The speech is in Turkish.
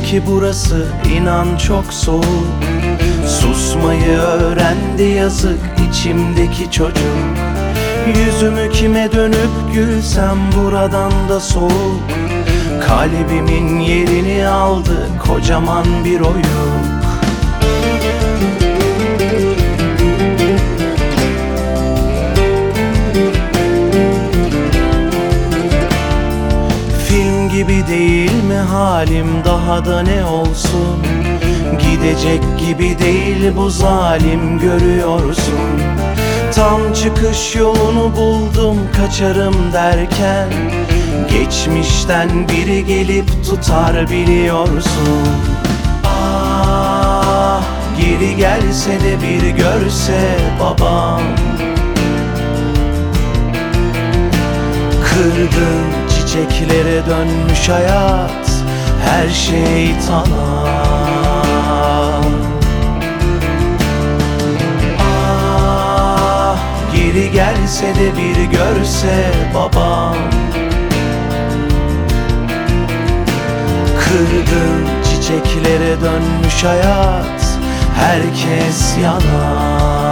ki burası inan çok soğuk. Susmayı öğrendi yazık içimdeki çocuk. Yüzümü kime dönüp gülsem buradan da soğuk. Kalbimin yerini aldı kocaman bir oyuk. Film gibi değil mi halim, daha da ne olsun? Gidecek gibi değil bu zalim, görüyorsun. Tam çıkış yolunu buldum kaçarım derken, geçmişten biri gelip tutar biliyorsun. Ah, geri gelse de bir görse babam. Kırgın çiçeklere dönmüş hayat, her şey tamam. Ah, geri gelse de bir görse babam. Kırgın çiçeklere dönmüş hayat, herkes yanar.